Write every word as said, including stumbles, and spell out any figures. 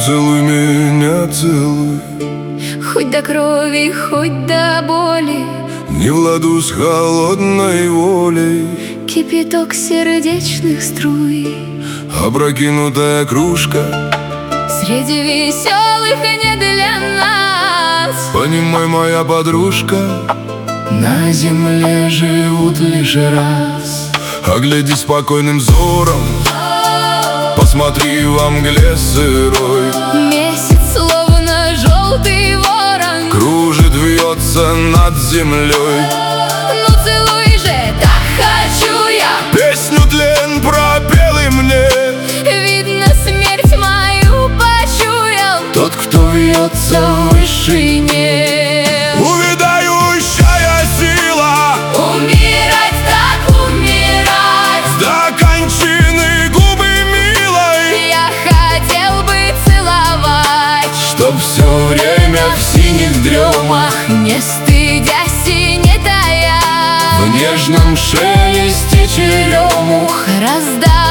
целуй меня, целуй. Хоть до крови, хоть до боли, Не в ладу с холодной волей. кипяток сердечных струй. Опрокинутая кружка, Среди веселых не для нас. понимай, моя подружка, На земле живут лишь раз. огляди спокойным взором, посмотри во мгле сырой. Месяц, словно желтый ворон, Кружит, вьется над землей. ну целуй же, так хочу я. Песню тлен пропел и мне Видно, смерть мою почуял тот, кто вьется в вышине. увядающая сила, Умирать так умирать, до кончины губы милой, я хотел бы целовать, чтоб все время в синих дремах, не стыдясь и не тая, в нежном шелесте черемух раздать